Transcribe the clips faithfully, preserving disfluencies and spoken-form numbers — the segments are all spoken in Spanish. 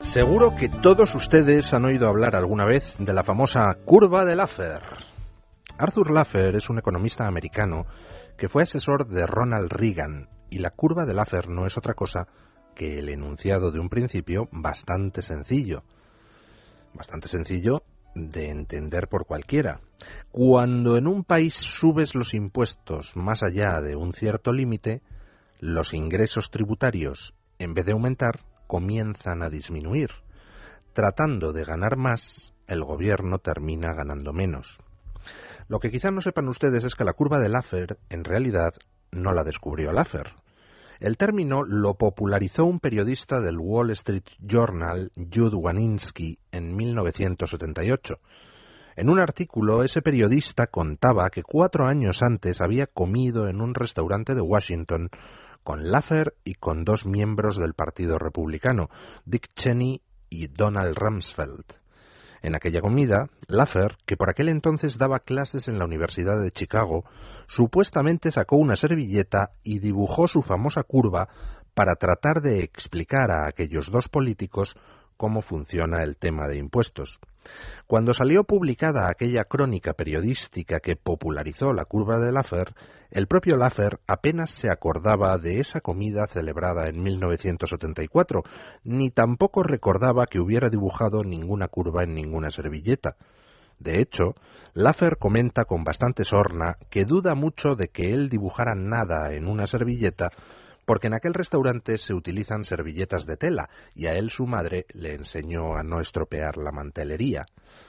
Seguro que todos ustedes han oído hablar alguna vez de la famosa curva de Laffer. Arthur Laffer es un economista americano que fue asesor de Ronald Reagan, y la curva de Laffer no es otra cosa que el enunciado de un principio bastante sencillo. Bastante sencillo de entender por cualquiera. Cuando en un país subes los impuestos más allá de un cierto límite, los ingresos tributarios, en vez de aumentar, comienzan a disminuir. Tratando de ganar más, el gobierno termina ganando menos. Lo que quizá no sepan ustedes es que la curva de Laffer, en realidad, no la descubrió Laffer. El término lo popularizó un periodista del Wall Street Journal, Judd Wanniski, en mil novecientos setenta y ocho. En un artículo, ese periodista contaba que cuatro años antes había comido en un restaurante de Washington con Laffer y con dos miembros del Partido Republicano, Dick Cheney y Donald Rumsfeld. En aquella comida, Laffer, que por aquel entonces daba clases en la Universidad de Chicago, supuestamente sacó una servilleta y dibujó su famosa curva para tratar de explicar a aquellos dos políticos cómo funciona el tema de impuestos. Cuando salió publicada aquella crónica periodística que popularizó la curva de Laffer, el propio Laffer apenas se acordaba de esa comida celebrada en mil novecientos setenta y cuatro, ni tampoco recordaba que hubiera dibujado ninguna curva en ninguna servilleta. De hecho, Laffer comenta con bastante sorna que duda mucho de que él dibujara nada en una servilleta, porque en aquel restaurante se utilizan servilletas de tela, y a él su madre le enseñó a no estropear la mantelería.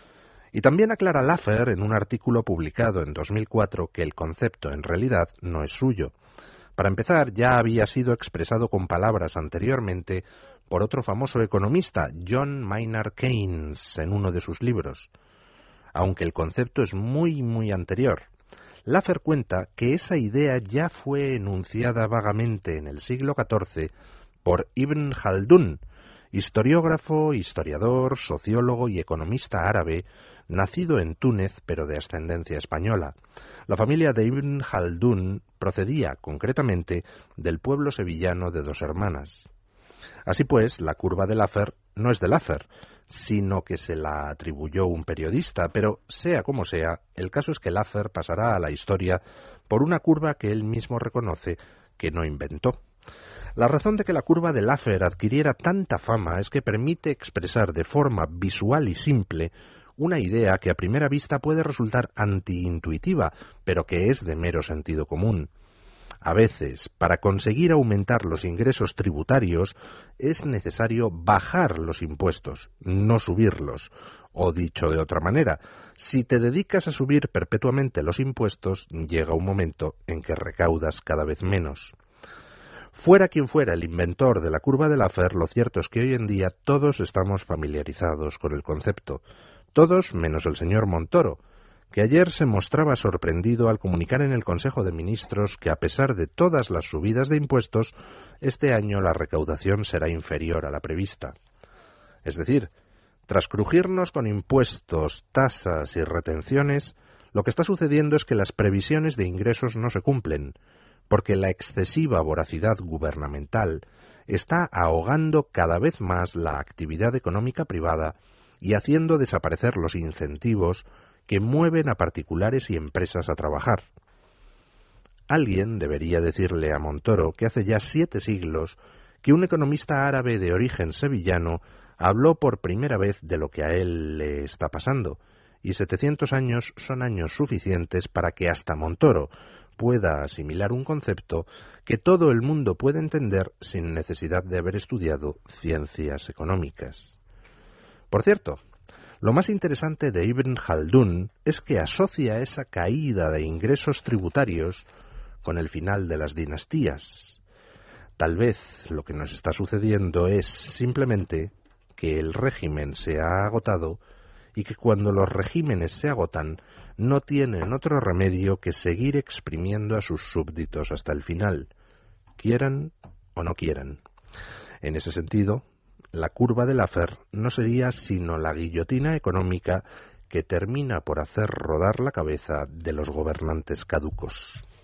Y también aclara Laffer en un artículo publicado en dos mil cuatro que el concepto en realidad no es suyo. Para empezar, ya había sido expresado con palabras anteriormente por otro famoso economista, John Maynard Keynes, en uno de sus libros. Aunque el concepto es muy, muy anterior. Laffer cuenta que esa idea ya fue enunciada vagamente en el siglo catorce por Ibn Khaldun, historiógrafo, historiador, sociólogo y economista árabe, nacido en Túnez pero de ascendencia española. La familia de Ibn Khaldun procedía, concretamente, del pueblo sevillano de Dos Hermanas. Así pues, la curva de Laffer no es de Laffer, sino que se la atribuyó un periodista, pero sea como sea, el caso es que Laffer pasará a la historia por una curva que él mismo reconoce que no inventó. La razón de que la curva de Laffer adquiriera tanta fama es que permite expresar de forma visual y simple una idea que a primera vista puede resultar antiintuitiva, pero que es de mero sentido común. A veces, para conseguir aumentar los ingresos tributarios, es necesario bajar los impuestos, no subirlos. O dicho de otra manera, si te dedicas a subir perpetuamente los impuestos, llega un momento en que recaudas cada vez menos. Fuera quien fuera el inventor de la curva de Laffer, lo cierto es que hoy en día todos estamos familiarizados con el concepto. Todos menos el señor Montoro, que ayer se mostraba sorprendido al comunicar en el Consejo de Ministros que a pesar de todas las subidas de impuestos, este año la recaudación será inferior a la prevista. Es decir, tras crujirnos con impuestos, tasas y retenciones, lo que está sucediendo es que las previsiones de ingresos no se cumplen, porque la excesiva voracidad gubernamental está ahogando cada vez más la actividad económica privada y haciendo desaparecer los incentivos que mueven a particulares y empresas a trabajar. Alguien debería decirle a Montoro que hace ya siete siglos que un economista árabe de origen sevillano habló por primera vez de lo que a él le está pasando, y setecientos años son años suficientes para que hasta Montoro pueda asimilar un concepto que todo el mundo puede entender sin necesidad de haber estudiado ciencias económicas. Por cierto, lo más interesante de Ibn Khaldun es que asocia esa caída de ingresos tributarios con el final de las dinastías. Tal vez lo que nos está sucediendo es simplemente que el régimen se ha agotado y que cuando los regímenes se agotan no tienen otro remedio que seguir exprimiendo a sus súbditos hasta el final, quieran o no quieran. En ese sentido, la curva de Laffer no sería sino la guillotina económica que termina por hacer rodar la cabeza de los gobernantes caducos.